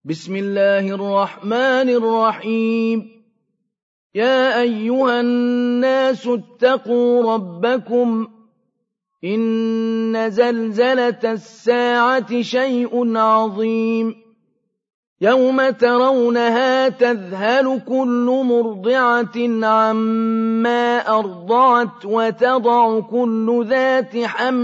بسم الله الرحمن الرحيم. يا أيها الناس اتقوا ربكم إن زلزلة الساعة شيء عظيم يوم ترونها تذهل كل مرضعة عما أرضعت وتضع كل ذات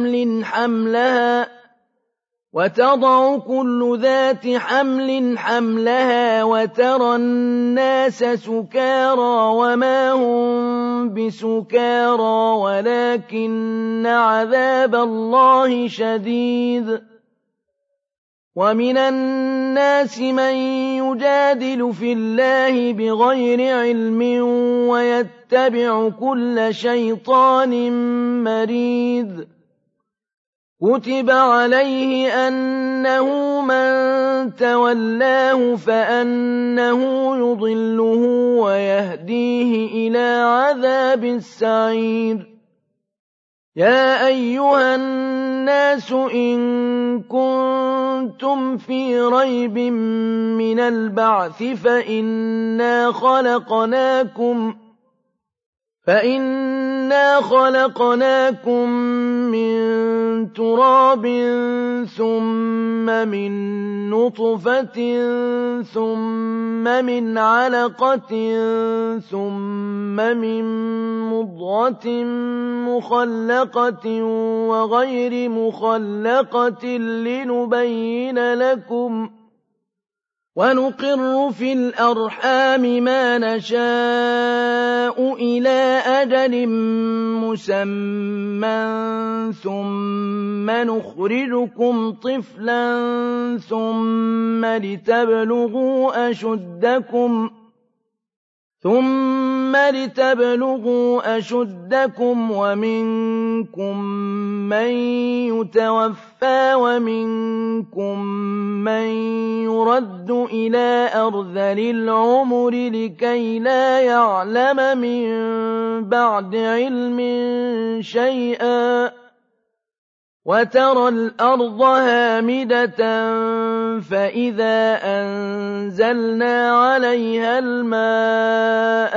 حملها وترى الناس سكارى وما هم بسكارى ولكن عذاب الله شديد. ومن الناس من يجادل في الله بغير علم ويتبع كل شيطان مريد. كتب عليه أنه من تولاه فأنه يضله ويهديه إلى عذاب السعير. يا أيها الناس إن كنتم في ريب من البعث فإنا خلقناكم من تراب ثم من نطفة ثم من علقة ثم من مضغة مخلقة وغير مخلقة لنبين لكم ونقر في الأرحام ما نشاء إلى أجل مسمى ثم نخرجكم طفلا ثم لتبلغوا أشدكم ومنكم من يتوفى ومنكم من يرد إلى أرذل العمر لكي لا يعلم من بعد علم شيئا. وترى الأرض هامدة فإذا أنزلنا عليها الماء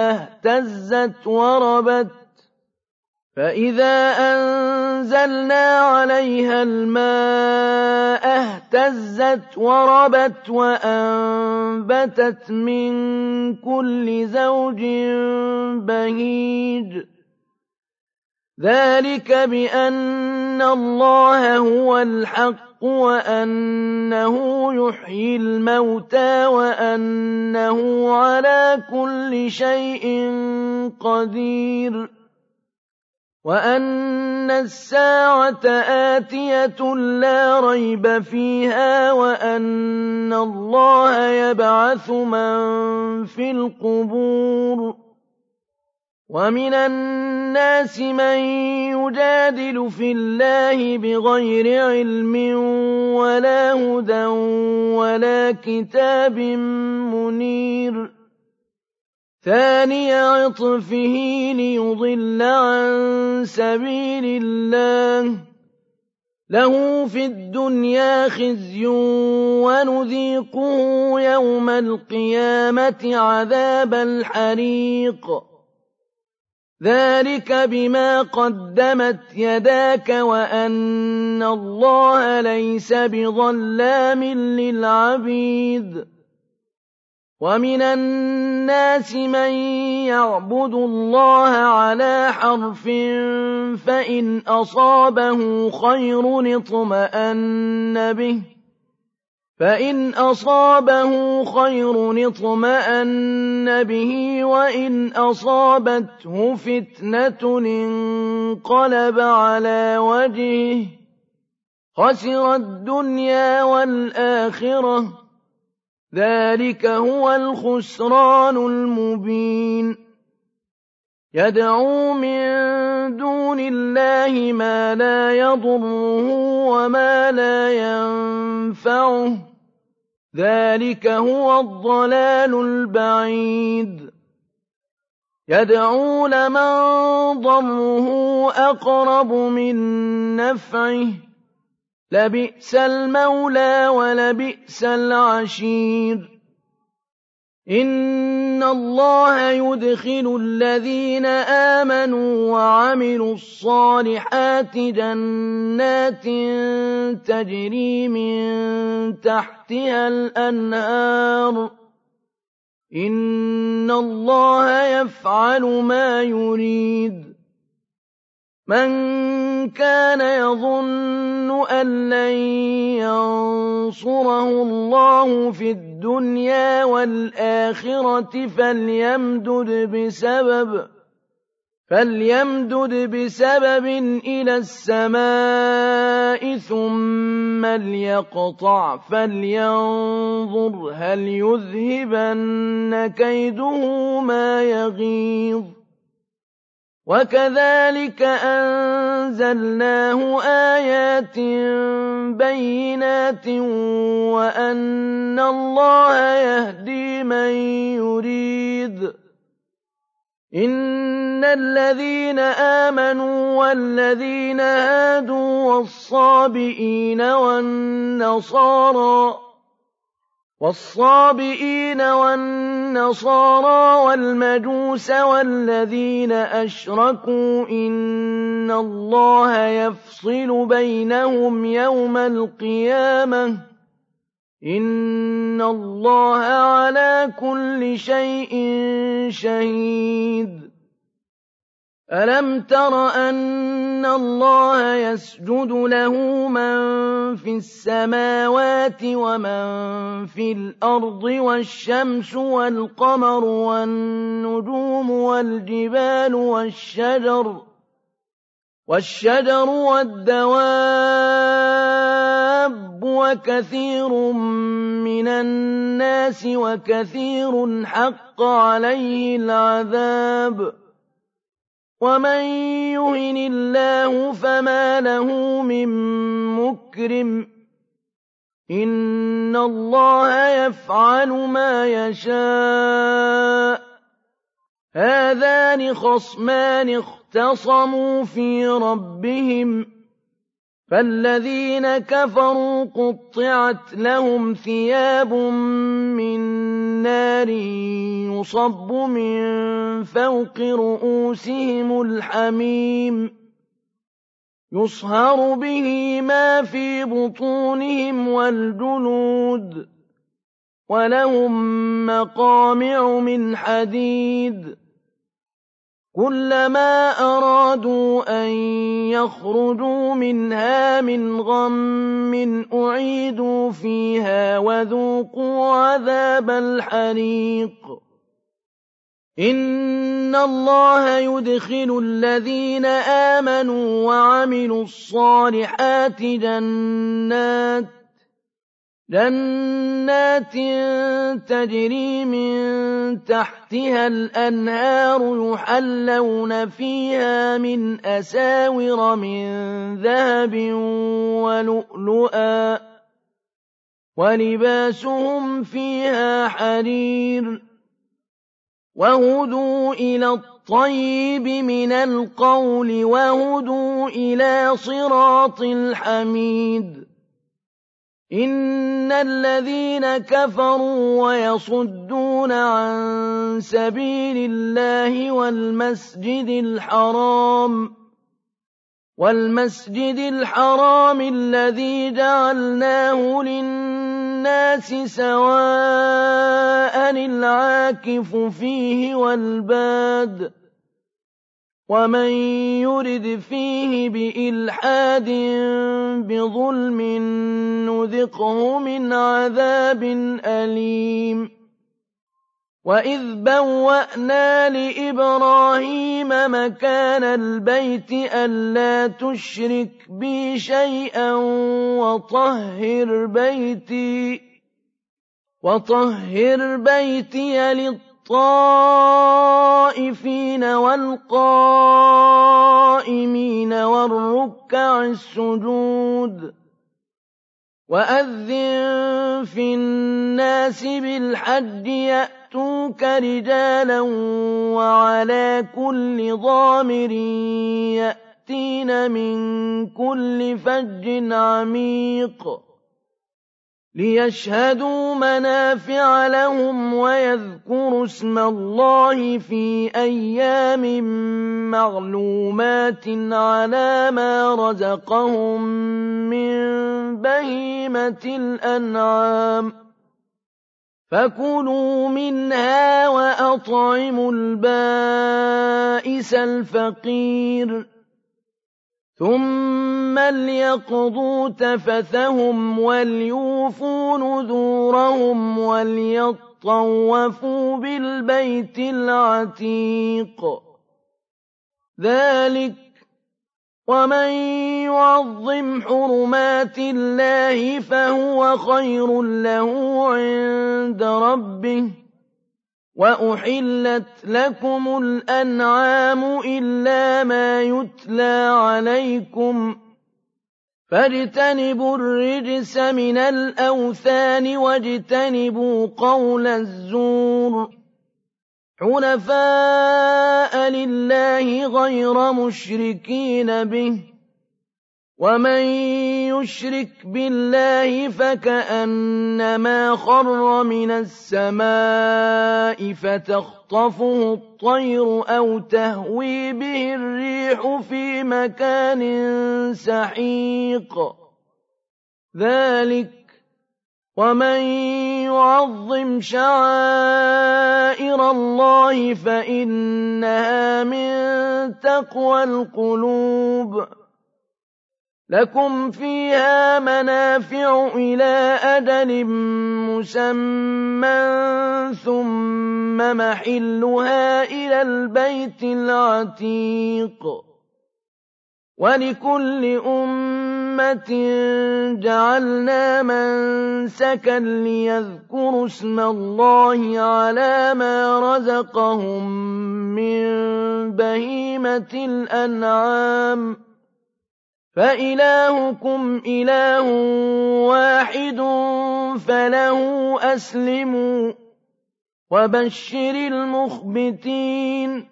اهتزت وربت وأنبتت من كل زوج بهيج. ذلك بأن الله هو الحق وأنه يحيي الموتى وأنه على كل شيء قدير وأن الساعة آتية لا ريب فيها وأن الله يبعث من في القبور. ومن الناس من يجادل في الله بغير علم ولا هدى ولا كتاب منير. ثاني عطفه ليضل عن سبيل الله له في الدنيا خزي ونذيقه يوم القيامة عذاب الحريق. ذلك بما قدمت يداك وأن الله ليس بظلام للعبيد. ومن الناس من يعبد الله على حرف فإن أصابه خير اطمأن به وإن أصابته فتنة انقلب على وجهه خسر الدنيا والآخرة. ذلك هو الخسران المبين. يدعو من دون الله ما لا يضره وما لا ينفعه. ذلك هو الضلال البعيد. يدعو لمن ضره أقرب من نفعه لبئس المولى ولبئس العشير إن الله يدخل الذين آمنوا وعملوا الصالحات جنات تجري من تحتها الأنهار إن الله يفعل ما يريد من كان يظن أن لن ينصره الله في الدنيا والآخرة فليمدد بسبب إلى السماء ثم ليقطع فلينظر هل يذهبن كيده ما يغيظ وكذلك أنزلناه آيات بينات وأن الله يهدي من يريد إن الذين آمنوا والذين هادوا والصابئين والنصارى والمجوس والذين أشركوا إن الله يفصل بينهم يوم القيامة إن الله على كل شيء شهيد ألم تر أن الله يسجد له من في السماوات ومن في الأرض والشمس والقمر والنجوم والجبال والشجر والدواب وكثير من الناس وكثير حق عليه العذاب ومن يهن الله فما له من مكرم إن الله يفعل ما يشاء هذان خصمان اختصموا في ربهم فالذين كفروا قطعت لهم ثياب من نار يصب من فوق رؤوسهم الحميم يصهر به ما في بطونهم والجلود ولهم مقامع من حديد كلما أرادوا أن يخرجوا منها من غم أعيدوا فيها وذوقوا عذاب الحريق إن الله يدخل الذين آمنوا وعملوا الصالحات جنات تجري من تحتها الأنهار يحلون فيها من أساور من ذهب ولؤلؤا ولباسهم فيها حرير وهدوا إلى الطيب من القول وهدوا إلى صراط الحميد إن الذين كفروا ويصدون عن سبيل الله والمسجد الحرام الذي جعلناه للناس سواء العاكف فيه والباد ومن يرد فيه بإلحاد بظلم نذقه من عذاب أليم وإذ بوأنا لإبراهيم مكان البيت ألا تشرك بي شيئا وطهر بيتي للطائفين والقائمين والركع السجود وأذن في الناس بالحج يأتوك رجالا وعلى كل ضامر يأتين من كل فج عميق ليشهدوا منافع لهم ويذكروا اسم الله في أيام معلومات على ما رزقهم من بهيمة الأنعام فكلوا منها وأطعموا البائس الفقير ثم ليقضوا تفثهم وليوفوا نذورهم وليطوفوا بالبيت العتيق ذلك ومن يعظم حرمات الله فهو خير له عند ربه وأحلت لكم الأنعام إلا ما يتلى عليكم فاجتنبوا الرجس من الأوثان واجتنبوا قول الزور حنفاء لله غير مشركين به ومن يشرك بالله فكأنما خر من السماء فتخطفه الطير أو تهوي به الريح في مكان سحيق ذلك ومن يعظم شعائر الله فإنها من تقوى القلوب لكم فيها منافع إلى أجل مسمى ثم محلها إلى البيت العتيق ولكل أمة جعلنا منسكا ليذكروا اسم الله على ما رزقهم من بهيمة الأنعام فإلهكم إله واحد فله أسلموا وبشر المخبتين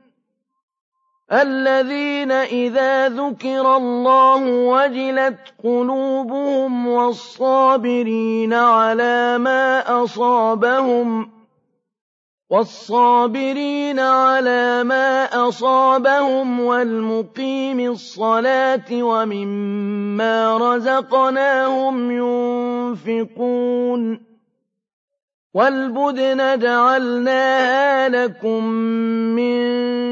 الذين إذا ذكر الله وجلت قلوبهم والصابرين على ما أصابهم والمقيم الصلاة ومما رزقناهم ينفقون والبدن جعلناها لكم من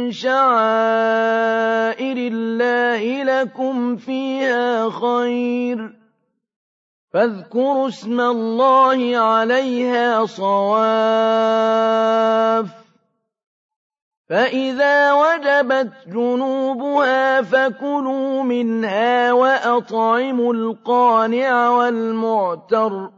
شعائر الله لكم فيها خير فاذكروا اسم الله عليها صواف فإذا وجبت جنوبها فكلوا منها وأطعموا القانع والمعتر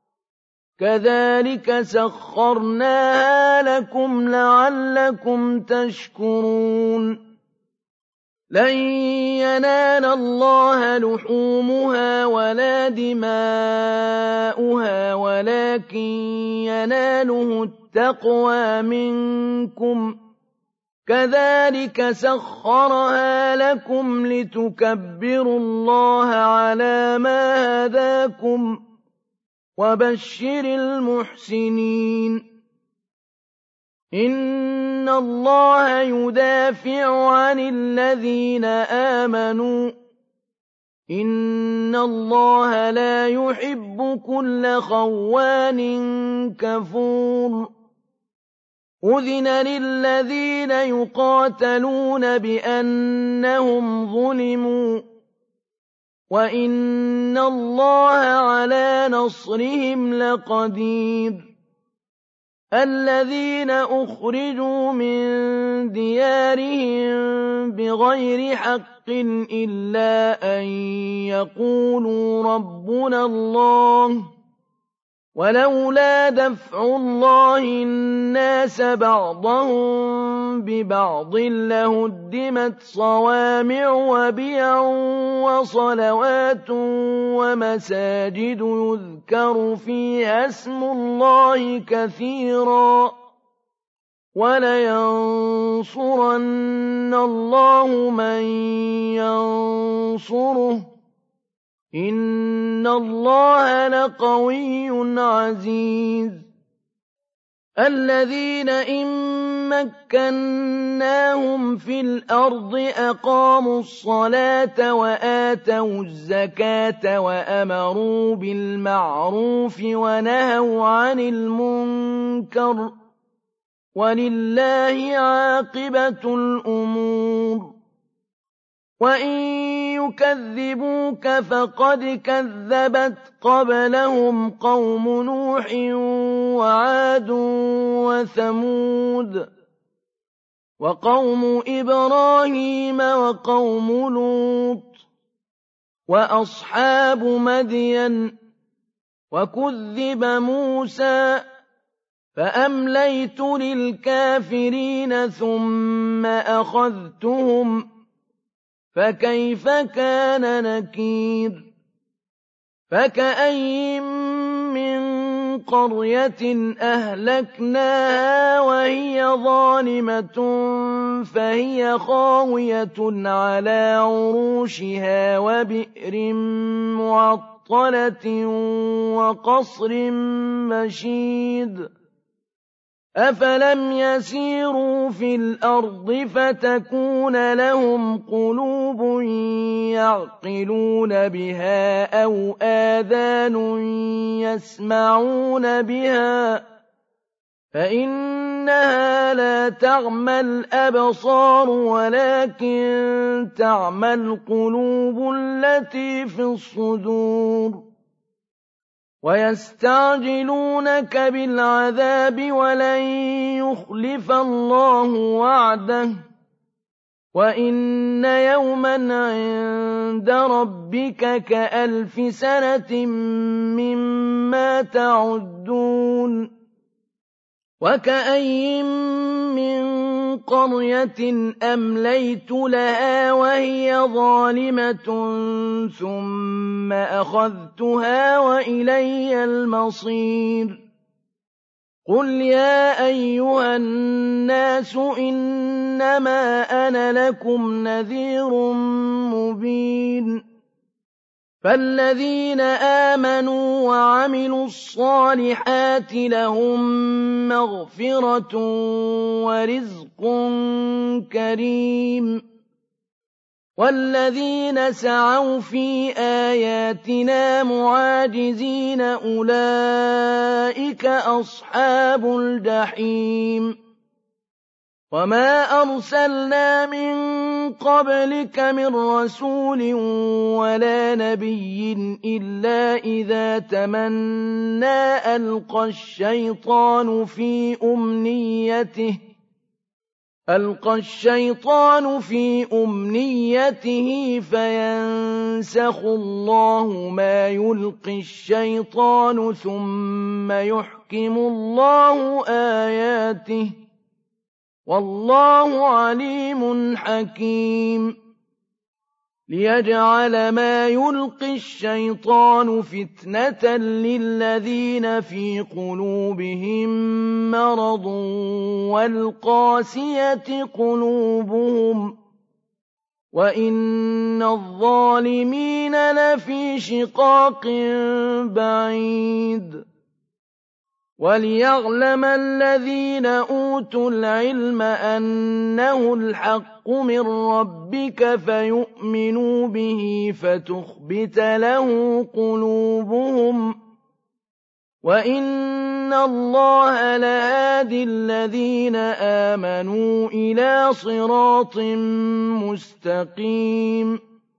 كذلك سخرناها لكم لعلكم تشكرون لن ينال الله لحومها ولا دماؤها ولكن يناله التقوى منكم كذلك سخرها لكم لتكبروا الله على ما هداكم وبشر المحسنين إن الله يدافع عن الذين آمنوا إن الله لا يحب كل خوان كفور أذن للذين يقاتلون بأنهم ظلموا وإن الله على نصرهم لقدير الذين أخرجوا من ديارهم بغير حق إلا أن يقولوا ربنا الله ولولا دفع الله الناس بعضهم ببعض لهدمت صوامع وبيع وصلوات ومساجد يذكر فيها اسم الله كثيرا وَلَيَنصُرَنَّ اللَّهُ مَن يَنصُرُهُ ۗ إِنَّ اللَّهَ لَقَوِيٌّ عَزِيزٌ. الَّذِينَ إِن مَّكَّنَّاهُمْ فِي الْأَرْضِ أَقَامُوا الصَّلَاةَ وَآتَوُا الزَّكَاةَ وَأَمَرُوا بِالْمَعْرُوفِ وَنَهَوْا عَنِ الْمُنكَرِ ۗ وَلِلَّهِ عَاقِبَةُ الْأُمُورِ. وَإِن يُكَذِّبُوكَ فَقَدْ كَذَّبَتْ قَبْلَهُمْ قَوْمُ نُوحٍ وَعَادٌ وَثَمُودُ وَقَوْمُ إِبْرَاهِيمَ وَقَوْمُ لُوطٍ وَأَصْحَابُ مَدْيَنَ ۖ وَكُذِّبَ مُوسَىٰ فَأَمْلَيْتُ لِلْكَافِرِينَ ثُمَّ أَخَذْتُهُمْ ۖ فَكَيْفَ كَانَ نَكِيرِ. فَكَأَيِّن مِّن قَرْيَةٍ أَهْلَكْنَاهَا وَهِيَ ظَالِمَةٌ فَهِيَ خَاوِيَةٌ عَلَىٰ عُرُوشِهَا وَبِئْرٍ مُّعَطَّلَةٍ وَقَصْرٍ مَّشِيدٍ. أَفَلَمْ يَسِيرُوا فِي الْأَرْضِ فَتَكُونَ لَهُمْ قُلُوبٌ يَعْقِلُونَ بِهَا أَوْ آذَانٌ يَسْمَعُونَ بِهَا ۖ فَإِنَّهَا لَا تَعْمَى الْأَبْصَارُ وَلَٰكِن تَعْمَى الْقُلُوبُ الَّتِي فِي الصُّدُورِ. وَيَسْتَعْجِلُونَكَ بِالْعَذَابِ وَلَن يُخْلِفَ اللَّهُ وَعْدَهُ ۚ وَإِنَّ يَوْمًا عِندَ رَبِّكَ كَأَلْفِ سَنَةٍ مِّمَّا تَعُدُّونَ. وَكَأَيِّن مِّن قَرْيَةٍ أَمْلَيْتُ لَهَا وَهِيَ ظَالِمَةٌ ثُمَّ أَخَذْتُهَا وَإِلَيَّ الْمَصِيرُ. قُلْ يَا أَيُّهَا النَّاسُ إِنَّمَا أَنَا لَكُمْ نَذِيرٌ مُّبِينٌ. فَالَّذِينَ آمَنُوا وَعَمِلُوا الصَّالِحَاتِ لَهُم مَّغْفِرَةٌ وَرِزْقٌ كَرِيمٌ. وَالَّذِينَ سَعَوْا فِي آيَاتِنَا مُعَاجِزِينَ أُولَٰئِكَ أَصْحَابُ الْجَحِيمِ. وَمَا أَرْسَلْنَا مِن قَبْلِكَ مِن رَّسُولٍ وَلَا نَبِيٍّ إِلَّا إِذَا تَمَنَّىٰ أَلْقَى الشَّيْطَانُ فِي أُمْنِيَّتِهِ فَيَنسَخُ اللَّهُ مَا يُلْقِي الشَّيْطَانُ ثُمَّ يُحْكِمُ اللَّهُ آيَاتِهِ ۗ وَاللَّهُ عَلِيمٌ حَكِيمٌ. لِيَجْعَلَ مَا يُلْقِي الشَّيْطَانُ فِتْنَةً لِّلَّذِينَ فِي قُلُوبِهِم مَّرَضٌ وَالْقَاسِيَةِ قُلُوبُهُمْ ۗ وَإِنَّ الظَّالِمِينَ لَفِي شِقَاقٍ بَعِيدٍ. وَلِيَعْلَمَ الَّذِينَ أُوتُوا الْعِلْمَ أَنَّهُ الْحَقُّ مِن رَّبِّكَ فَيُؤْمِنُوا بِهِ فَتُخْبِتَ لَهُ قُلُوبُهُمْ ۗ وَإِنَّ اللَّهَ لَهَادِي الَّذِينَ آمَنُوا إِلَىٰ صِرَاطٍ مُّسْتَقِيمٍ.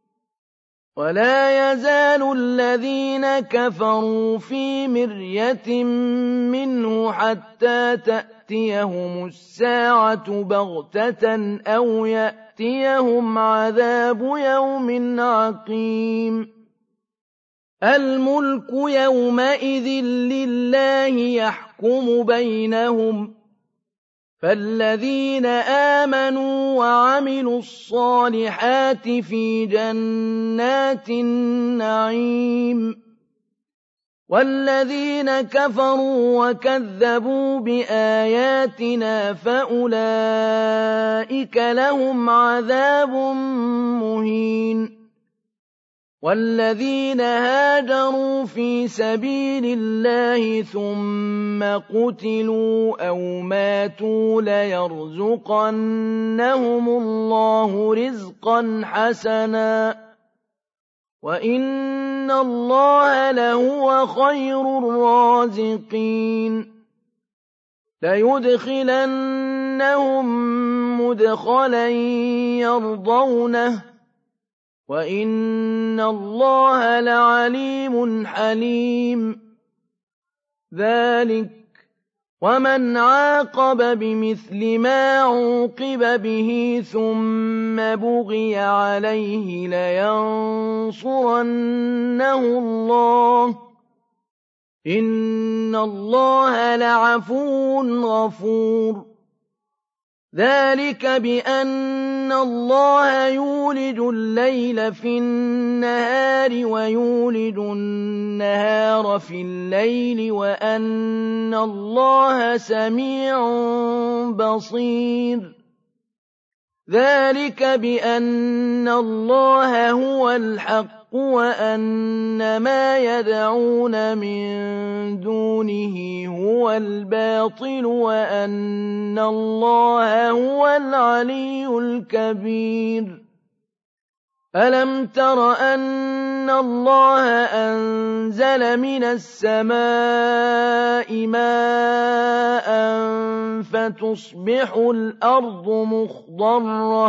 وَلَا يَزَالُ الَّذِينَ كَفَرُوا فِي مِرْيَةٍ مِّنْهُ حَتَّىٰ تَأْتِيَهُمُ السَّاعَةُ بَغْتَةً أَوْ يَأْتِيَهُمْ عَذَابُ يَوْمٍ عَقِيمٍ. الْمُلْكُ يَوْمَئِذٍ لِّلَّهِ يَحْكُمُ بَيْنَهُمْ ۚ فَالَّذِينَ آمَنُوا وَعَمِلُوا الصَّالِحَاتِ فِي جَنَّاتِ النَّعِيمِ وَالَّذِينَ كَفَرُوا وَكَذَّبُوا بِآيَاتِنَا فَأُولَٰئِكَ لَهُمْ عَذَابٌ مُّهِينٌ وَالَّذِينَ هَاجَرُوا فِي سَبِيلِ اللَّهِ ثُمَّ قُتِلُوا أَوْ مَاتُوا لَيَرْزُقَنَّهُمُ اللَّهُ رِزْقًا حَسَنًا ۚ وَإِنَّ اللَّهَ لَهُوَ خَيْرُ الرَّازِقِينَ لَيُدْخِلَنَّهُم مُّدْخَلًا يَرْضَوْنَهُ ۗ وَإِنَّ اللَّهَ لَعَلِيمٌ حَلِيمٌ ذَٰلِكَ وَمَنْ عَاقَبَ بِمِثْلِ مَا عُوقِبَ بِهِ ثُمَّ بُغِيَ عَلَيْهِ لَيَنصُرَنَّهُ اللَّهُ ۗ إِنَّ اللَّهَ لَعَفُوٌّ غَفُورٌ ذَٰلِكَ بِأَنَّ اللَّهَ يُولِجُ اللَّيْلَ فِي النَّهَارِ وَيُولِجُ النَّهَارَ فِي اللَّيْلِ وَأَنَّ اللَّهَ سَمِيعٌ بَصِيرٌ ذَٰلِكَ بِأَنَّ اللَّهَ هُوَ الْحَقُّ وَأَنَّ مَا يَدْعُونَ مِن دُونِهِ هُوَ الْبَاطِلُ وَأَنَّ اللَّهَ هُوَ الْعَلِيُّ الْكَبِيرُ أَلَمْ تَرَ أَنَّ اللَّهَ أَنزَلَ مِنَ السَّمَاءِ مَاءً فَتُصْبِحُ الْأَرْضُ مُخْضَرَّةً ۗ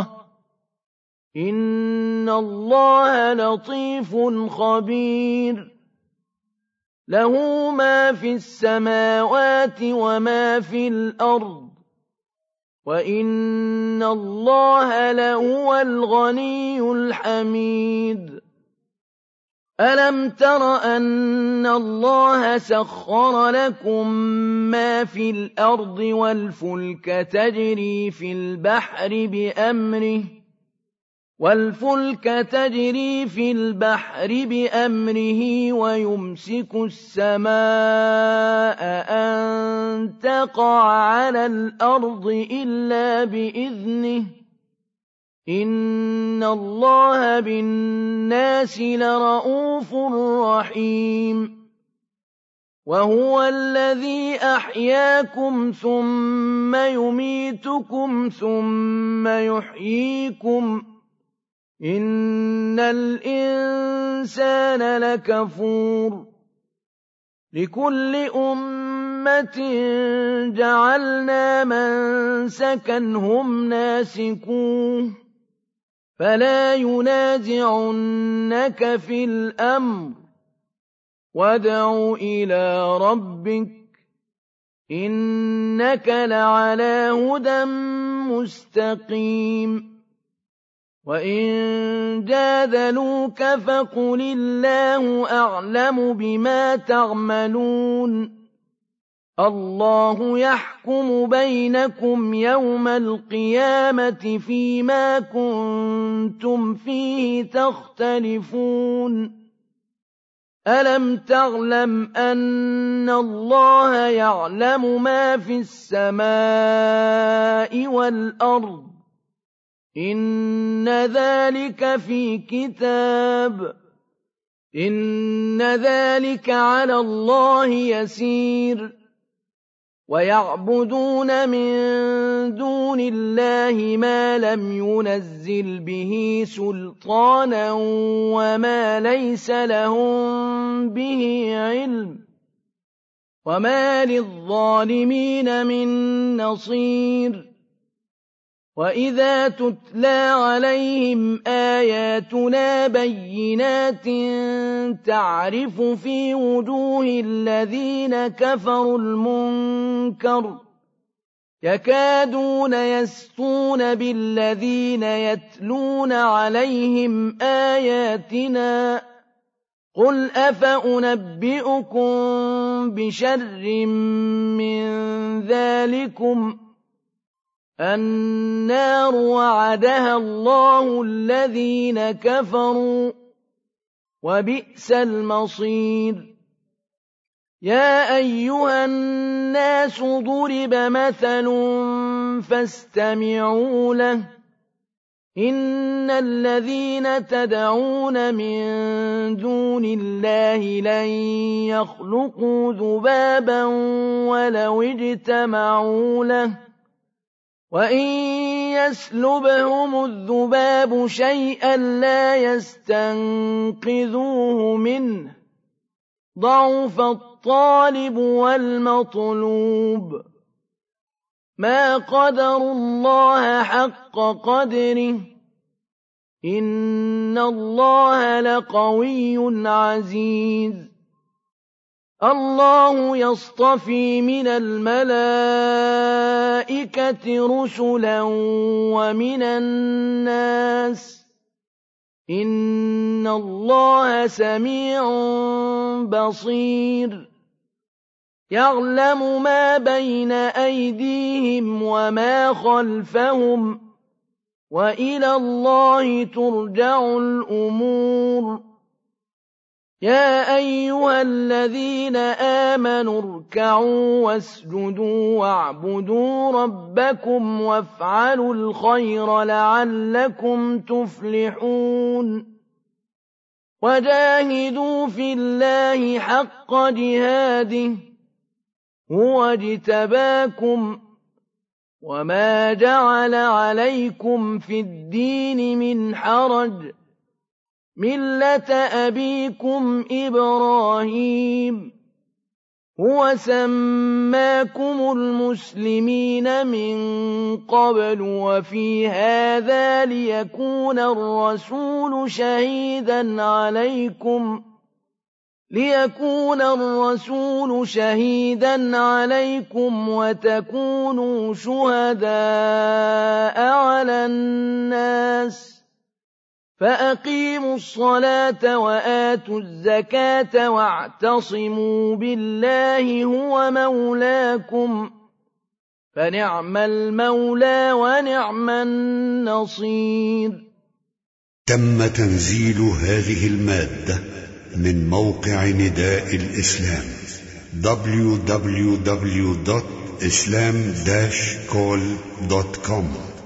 إِنَّ اللَّهَ لَطِيفٌ خَبِيرٌ لَّهُ مَا فِي السَّمَاوَاتِ وَمَا فِي الْأَرْضِ ۗ وَإِنَّ اللَّهَ لَهُوَ الْغَنِيُّ الْحَمِيدُ أَلَمْ تَرَ أَنَّ اللَّهَ سَخَّرَ لَكُم مَّا فِي الْأَرْضِ وَالْفُلْكَ تَجْرِي فِي الْبَحْرِ بِأَمْرِهِ وَيُمْسِكُ السَّمَاءَ أَن تَقَعَ عَلَى الْأَرْضِ إِلَّا بِإِذْنِهِ ۗ إِنَّ اللَّهَ بِالنَّاسِ لَرَءُوفٌ رَّحِيمٌ وَهُوَ الَّذِي أَحْيَاكُمْ ثُمَّ يُمِيتُكُمْ ثُمَّ يُحْيِيكُمْ ۗ إِنَّ الْإِنسَانَ لَكَفُورٌ لِكُلِّ أُمَّةٍ جَعَلْنَا مَنسَكًا هُمْ نَاسِكُوهُ ۖ فَلَا يُنَازِعُنَّكَ فِي الْأَمْرِ وَادْعُ إِلَىٰ رَبِّكَ إِنَّكَ لَعَلَىٰ هُدًى مُّسْتَقِيمٍ وَإِن جَادَلُوكَ فَقُلِ اللَّهُ أَعْلَمُ بِمَا تَعْمَلُونَ اللَّهُ يَحْكُمُ بَيْنَكُمْ يَوْمَ الْقِيَامَةِ فِيمَا كُنتُمْ فِيهِ تَخْتَلِفُونَ أَلَمْ تَعْلَمْ أَنَّ اللَّهَ يَعْلَمُ مَا فِي السَّمَاءِ وَالْأَرْضِ إِنَّ ذَلِكَ فِي كِتَابٍ إِنَّ ذَلِكَ عَلَى اللَّهِ يَسِيرٌ وَيَعْبُدُونَ مِن دُونِ اللَّهِ مَا لَمْ يُنَزِّلْ بِهِ سُلْطَانًا وَمَا لَيْسَ لَهُم بِهِ عِلْمٌ وَمَا لِلظَّالِمِينَ مِن نَّصِيرٍ وَإِذَا تُتْلَىٰ عَلَيْهِمْ آيَاتُنَا بَيِّنَاتٍ تَعْرِفُ فِي وُجُوهِ الَّذِينَ كَفَرُوا الْمُنكَرَ يَكَادُونَ يَسْطُونَ بِالَّذِينَ يَتْلُونَ عَلَيْهِمْ آيَاتِنَا قُلْ أَفَأُنَبِّئُكُم بِشَرٍّ مِّن ذَٰلِكُمْ النَّارُ وَعَدَهَا اللَّهُ الَّذِينَ كَفَرُوا ۖ وَبِئْسَ الْمَصِيرُ يا أيها الناس ضرب مثل فاستمعوا له إن الذين تدعون من دون الله لن يخلقوا ذبابا ولو اجتمعوا له وإن يسلبهم الذباب شيئا لا يستنقذوه منه ضعف الطالب والمطلوب ما قدروا الله حق قدره إن الله لقوي عزيز الله يصطفي من الملائكة رسلا ومن الناس إن الله سميع بصير يعلم ما بين أيديهم وما خلفهم وإلى الله ترجع الأمور يا أيها الذين آمنوا اركعوا واسجدوا واعبدوا ربكم وافعلوا الخير لعلكم تفلحون وجاهدوا في الله حق جهاده هو اجتباكم وما جعل عليكم في الدين من حرج ملة أبيكم إبراهيم هو سماكم المسلمين من قبل وفي هذا ليكون الرسول شهيدا عليكم وتكونوا شهداء على الناس فأقيموا الصلاة وآتوا الزكاة واعتصموا بالله هو مولاكم فنعم المولى ونعم النصير. تم تنزيل هذه المادة من موقع نداء الإسلام www.islam-call.com